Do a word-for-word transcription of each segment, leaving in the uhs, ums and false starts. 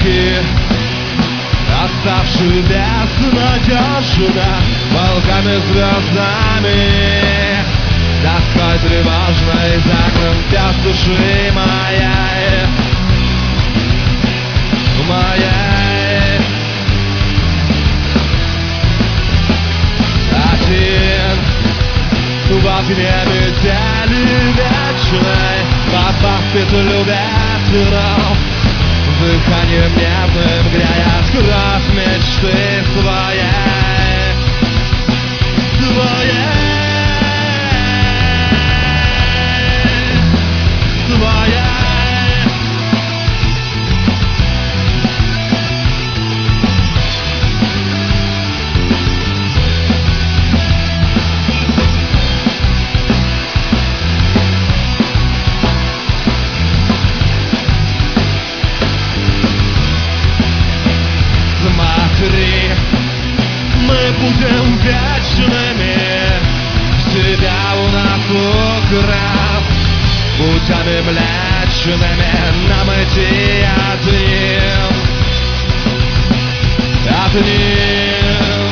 Сутки, оставшие безнадежно, волками звездами, тоской тревожной за окном пес души моей, моей. Один в огне метели вечной, попав в петлю ветров, дыханием нервным греет кровь мечты своей, своей, своей. Смотри, мы будем вечными, себя у нас украв, путями млечными нам идти одним, одним.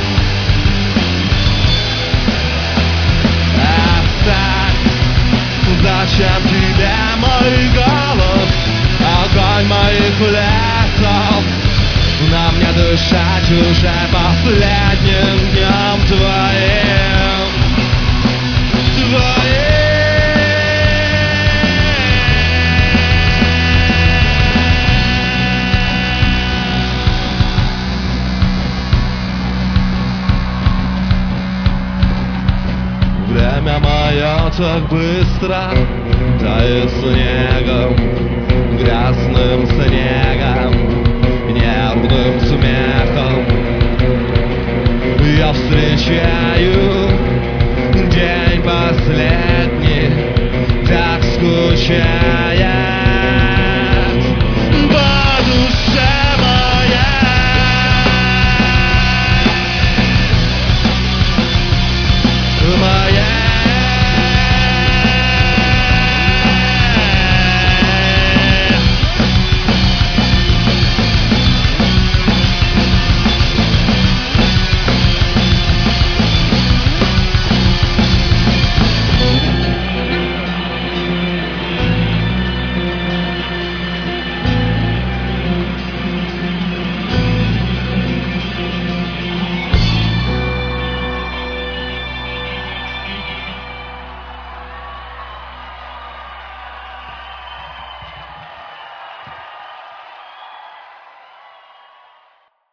Оставь, зачем тебе мой голос, огонь моих лесов. Нам не дышать уже последним днем твоим, твоим. Время мое так быстро тает снегом, грязным снегом, нервным смехом. Я встречаю день последний, так скучая.